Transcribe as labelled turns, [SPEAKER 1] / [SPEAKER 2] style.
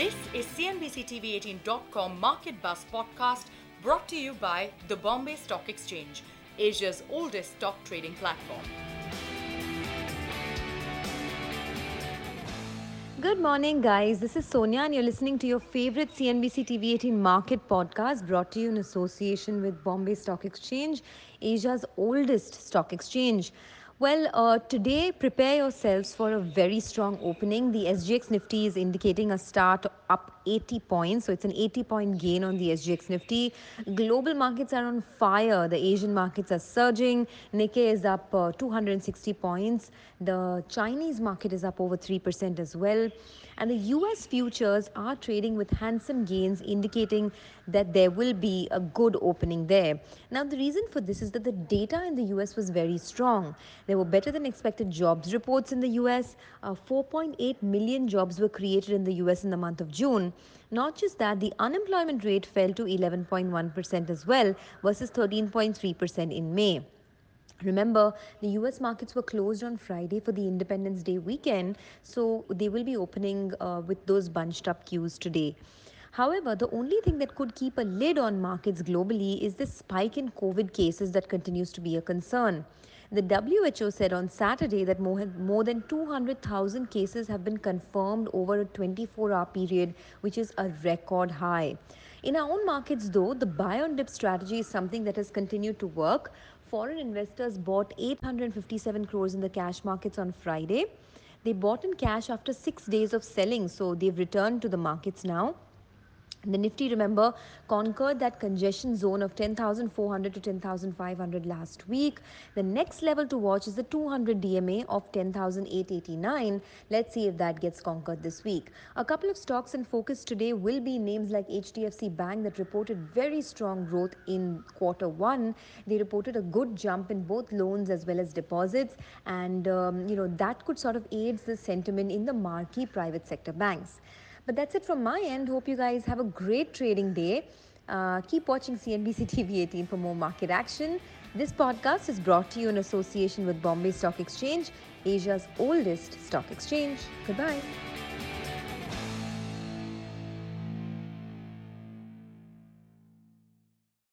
[SPEAKER 1] This is CNBC-TV18.com Market Buzz podcast brought to you by the Bombay Stock Exchange, Asia's oldest stock trading platform.
[SPEAKER 2] Good morning, guys. This is Sonia, and you're listening to your favorite CNBC TV18 Market podcast brought to you in association with Bombay Stock Exchange, Asia's oldest stock exchange. Well, today, prepare yourselves for a very strong opening. The SGX Nifty is indicating a start up 80 points, so it's an 80-point gain on the SGX Nifty. Global markets are on fire. The Asian markets are surging. Nikkei is up 260 points. The Chinese market is up over 3% as well. And the US futures are trading with handsome gains, indicating that there will be a good opening there. Now, the reason for this is that the data in the US was very strong. There were better than expected jobs reports in the US. 4.8 million jobs were created in the US in the month of June. Not just that, the unemployment rate fell to 11.1% as well versus 13.3% in May. Remember, the US markets were closed on Friday for the Independence Day weekend, so they will be opening with those bunched up queues today. However, the only thing that could keep a lid on markets globally is the spike in COVID cases that continues to be a concern. The WHO said on Saturday that more than 200,000 cases have been confirmed over a 24-hour period, which is a record high. In our own markets, though, the buy on dip strategy is something that has continued to work. Foreign investors bought 857 crores in the cash markets on Friday. They bought in cash after 6 days of selling, so they've returned to the markets now. The Nifty, remember, conquered that congestion zone of 10,400 to 10,500 last week. The next level to watch is the 200 DMA of 10,889. Let's see if that gets conquered this week. A couple of stocks in focus today will be names like HDFC Bank that reported very strong growth in quarter one. They reported a good jump in both loans as well as deposits, and that could sort of aid the sentiment in the marquee private sector banks. But that's it from my end. Hope you guys have a great trading day. Keep watching CNBC TV 18 for more market action. This podcast is brought to you in association with Bombay Stock Exchange, Asia's oldest stock exchange. Goodbye.